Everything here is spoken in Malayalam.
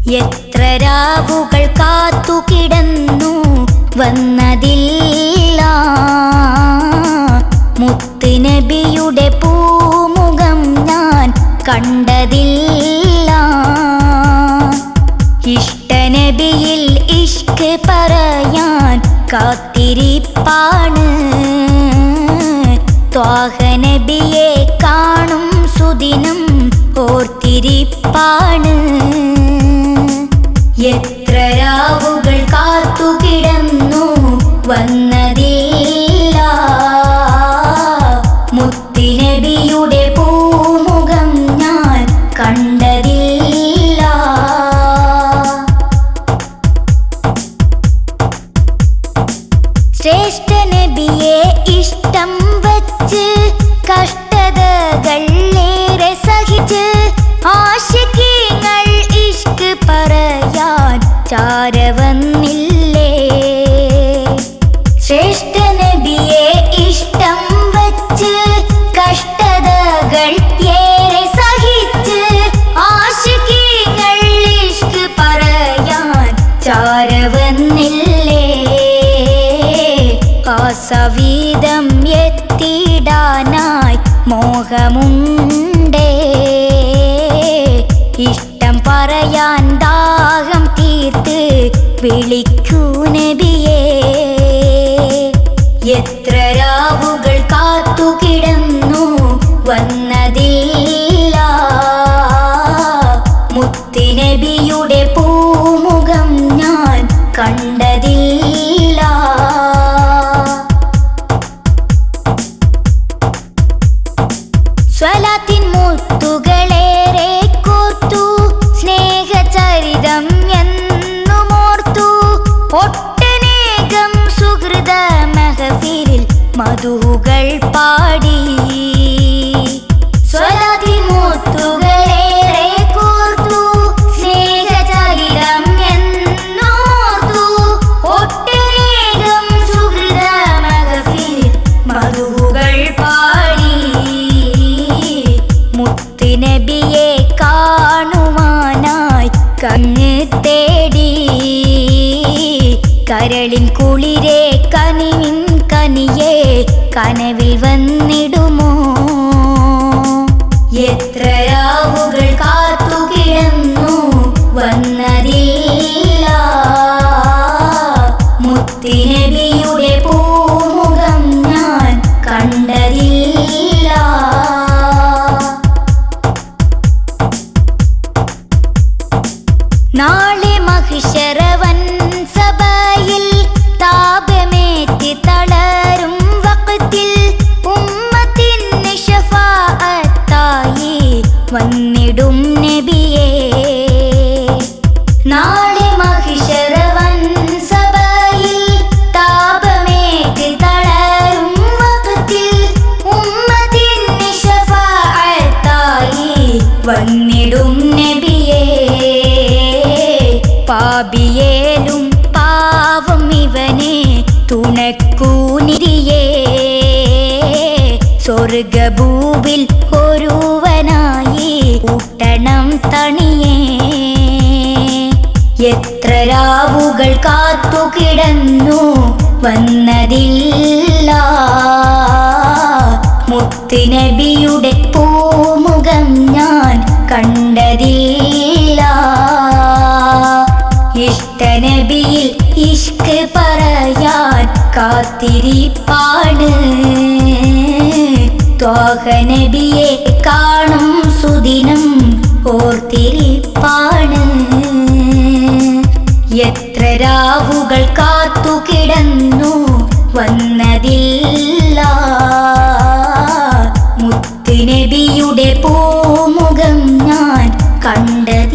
എത്ര രാവുകൾ കാത്തു കിടന്നു വന്നതില്ല മുത്ത് നബിയുടെ പൂമുഖം ഞാൻ കണ്ടതില്ല. ഇഷ്ടനബിയിൽ ഇഷ്ക് പറയാൻ കാത്തിരിപ്പാണ്. ത്വാഹ നബിയെ കാണും സുദിനം ഓർത്തിരിപ്പാണ്. എത്ര രാവുകൾ കാത്തു കിടന്നു വന്നതില്ല മുത്ത് നബിയുടെ പൂമുഖം ഞാൻ കണ്ടതില്ല. ശ്രേഷ്ഠ നബിയെ ഇഷ്ടം വച്ച് കഷ്ടതകൾ ഏറെ സഹിച്ച് ആശികീങ്ങൾ ഇഷ്ക് പറയാൻ ചാരവന്നില്ലേ. ശ്രേഷ്ഠ നബിയെ ഇഷ്ടം വച്ച് കഷ്ടതകൾ ഏറെ സഹിച്ച് ആശികീങ്ങൾ ഇഷ്ക് പറയാൻ ചാരവന്നില്ലേ. ആ സവീതം എത്തിയിടാനായി മോഹമുണ്ടേ. ഇഷ്ടം പറയാൻ ദാഹം തീർത്ത് വിളിക്കൂ നബിയേ. എത്ര രാവുകൾ കാത്തു കിടന്നു വന്നതില്ല മുത്ത് നബിയുടെ പൂമുഖം ഞാൻ കണ്ടതില്ല. സ്വലാത്തിൻ മുത്തുകളേറെ കോർത്തു സ്നേഹചരിതം എന്നുമോർത്തു ഒട്ടനേകം സുഹൃത മഹഫിലിൽ മധുകൾ പാടി. സ്വലാത്തിൻ മുത്തുകളേറെ കോർത്തു സ്നേഹചരിതം എന്നോർത്തു ഒട്ടനേകം സുഹൃത മഹഫിലിൽ മധുകൾ പാടി. മുത്ത് നബിയെ കാണുവാനായി കണ്ണ് തേടി കരളിൻ കുളിരെ കനിവിൻ കനിയെ കനവിൽ വന്നിടുമോ. എത്ര രാവുകൾ കാത്തു കിടന്നു വന്നതില്ല മുത്ത് നബിയുടെ പൂമുഖം ഞാൻ കണ്ടതില്ല. നാളെ മഹിശറവൻ സഭയിൽ താപമേറ്റി തളരും വഖത്തിൽ ഉമ്മത്തിന് ശഫാഅത്തായി വന്നിടും നബിയേ. നാളെ മഹിശറവൻ സഭയിൽ താപമേറ്റി തളരും വഖത്തിൽ ഉമ്മത്തിന് ശഫാഅത്തായി വന്നിടും നബിയേ. പാപിയേലും പാവം ഇവനെ തുണക്കൂനിരിയേ. സ്വർഗഭൂവിൽ ഒരുവനായി ഊട്ടണം തണിയേ. എത്ര രാവുകൾ കാത്തു കിടന്നു വന്നതില്ല മുത്ത് നബിയുടെ പൂമുഖം ഞാൻ കണ്ടതില്ല. ഇഷ്ടനബിയിൽ ഇഷ്ക് പറയാൻ കാത്തിരിപ്പാണ്. ത്വാഹ നബിയെ കാണും സുദിനം ഓർത്തിരിപ്പാണ്. എത്ര രാവുകൾ കാത്തു കിടന്നു വന്നതില്ല മുത്ത് നബിയുടെ പൂമുഖം ഞാൻ കണ്ടത്